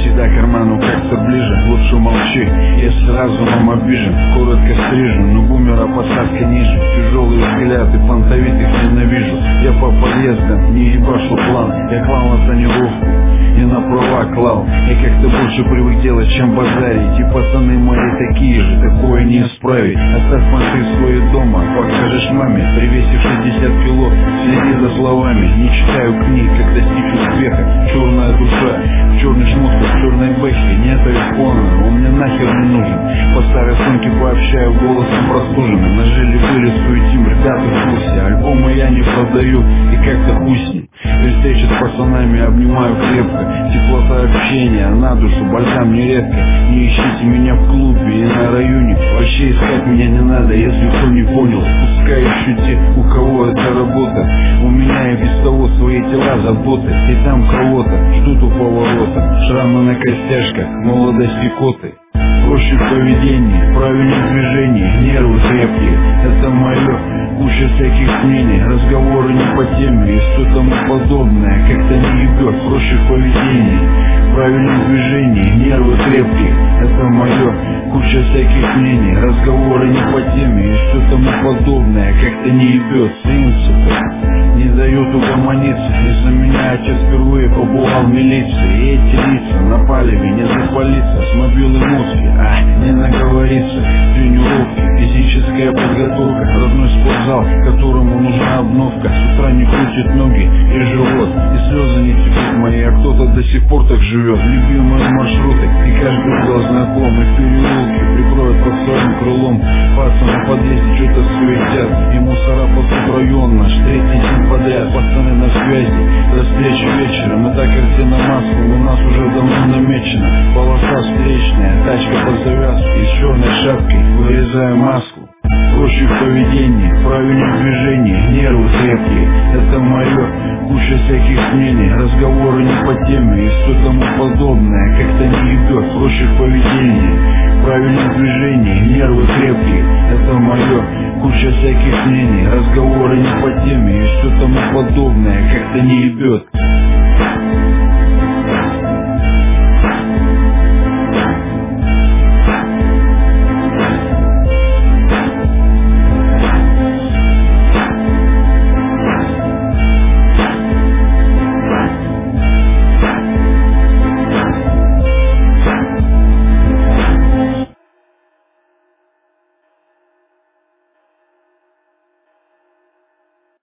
всегда к карману как-то ближе. Лучше молчи, если разумом обижен. Коротко стрижен, но бумера посадка ниже. Тяжелые взгляды, понтовитых ненавижу. Я по подъездам не ебашу план. Я клал на тонировку и на права клал. Я как-то больше привык делать, чем базарить. И пацаны мои такие же, такое не исправить. Оставь понты свои дома, покажешь маме. Привесив 60 кило, следи за словами. Не читаю книг, как достичь успеха. Черная душа, в черных шмотках, в черной бэхе. Нет айфона, он мне нахер не нужен. По старой сумке пообщаю, голосом простуженным. На жиле вылез суетим, ребята в курсе. Альбомы я не продаю, и как-то хуй с ним. При встрече с пацанами обнимаю крепко. Теплота общения, на душу бальзам нередко. Не ищите меня в клубе и на районе. Вообще искать меня не надо, если кто не понял. Пускай ищут те, у кого это работа. У меня и без того свои дела, заботы. И там кого-то ждут у поворота. Шрамы на костяшках, молодости коты. Проще в поведении, правильных движений, нервы крепкие. Это мое, куча всяких мнений. Разговоры не по теме и все тому подобное. Как-то не ебет, проще в поведении, правильных движений, нервы крепкие. Это мое, куча всяких мнений. Разговоры не по теме и все тому подобное. Как-то не ебет, сын, сука, не дают угомониться. Из-за меня отец впервые побывал в милиции. И эти лица напали меня запалиться. С мобилы мозги, не наговориться. Тренировки, физическая подготовка. Родной спортзал, которому нужна обновка. С утра не крутит ноги и живот. И слезы не текут мои, а кто-то до сих пор так живет. Любимые маршруты, и каждый угол знакомый. В переулке прикроют под своим крылом. Пацаны в подъезде что-то суетят. И мусора под район наш, третий день подряд. Пацаны на связи, до встречи вечером. И так картина маску у нас уже давно намечена. Полоса встречная, тачка под завязку. И с черной шапкой вырезаю маску. Проще в поведении, правильных движений, нервы крепкие. Это мое, куча всяких мнений. Разговоры не по теме и все тому подобное. Как-то не ебет, проще в поведении, правильных движений, нервы крепкие. Это мое, куча всяких мнений. Разговоры не по теме и все тому подобное. Как-то не ебет.